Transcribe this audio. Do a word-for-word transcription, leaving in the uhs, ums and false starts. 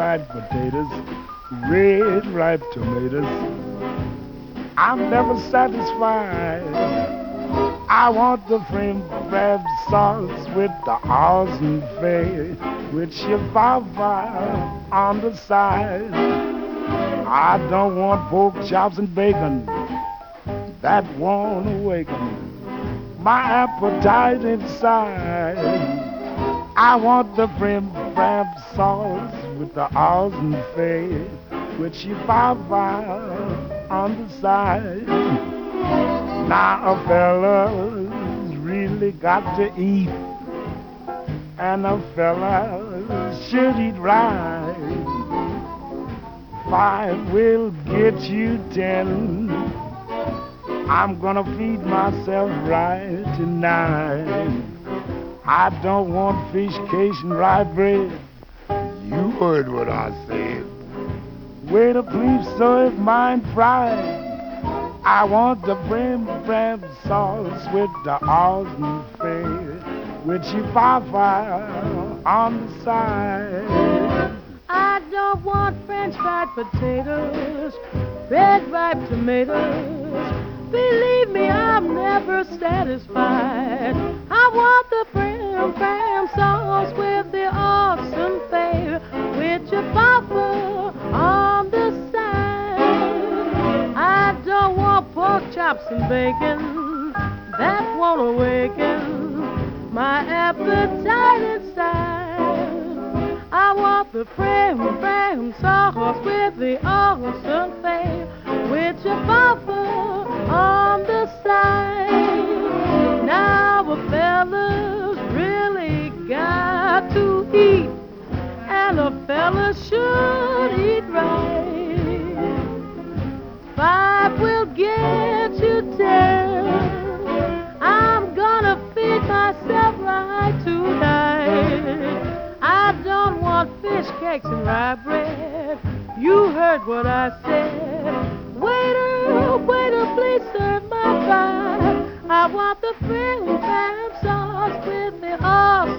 fried potatoes, red ripe tomatoes. I'm never satisfied. I want the shrimp crab sauce with the awesome face, with chihuahua on the side. I don't want pork chops and bacon, that won't awaken my appetite inside. I want the shrimp crab sauce with the awesome face, with chihuahua on the side. Now a fella's really got to eat, and a fella should eat right. Five will get you ten. I'm gonna feed myself right tonight. I don't want fish cakes and rye bread. You heard what I said. Waiter, please serve mine fried. I want the brim brim sauce with the awesome face, with chihuahua on the side. I don't want French fried potatoes, red ripe tomatoes. Believe me, I'm never satisfied. I want the brim brim sauce with the awesome flavor, with chihuahua on the side. I don't want pork chops and bacon, that won't awaken my appetite inside. I want the brim brim sauce with the awesome flavor, with chihuahua on the side. Now a fella's really got to eat, and a fella should eat right. Five will get you ten. I'm gonna feed myself right tonight. I don't want fish cakes and rye bread. You heard what I said. Waiter, waiter, please serve my fry. I want the French crab sauce with the awesome